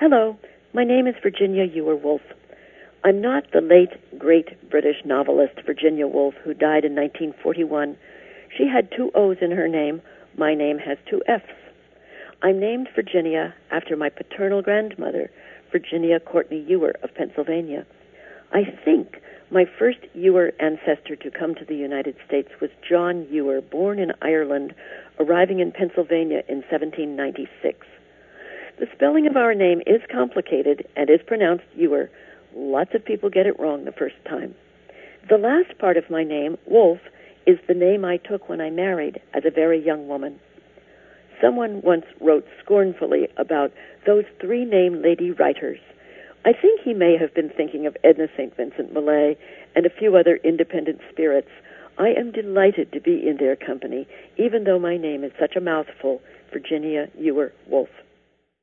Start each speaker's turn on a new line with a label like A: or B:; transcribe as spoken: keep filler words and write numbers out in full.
A: Hello, my name is Virginia Ewer Woolf. I'm not the late, great British novelist Virginia Woolf who died in nineteen forty-one. She had two O's in her name. My name has two F's. I'm named Virginia after my paternal grandmother, Virginia Courtney Ewer of Pennsylvania. I think my first Ewer ancestor to come to the United States was John Ewer, born in Ireland, arriving in Pennsylvania in seventeen ninety-six. The spelling of our name is complicated and is pronounced Ewer. Lots of people get it wrong the first time. The last part of my name, Wolf, is the name I took when I married as a very young woman. Someone once wrote scornfully about those three name lady writers. I think he may have been thinking of Edna Saint Vincent Millay and a few other independent spirits. I am delighted to be in their company, even though my name is such a mouthful, Virginia Ewer Woolf.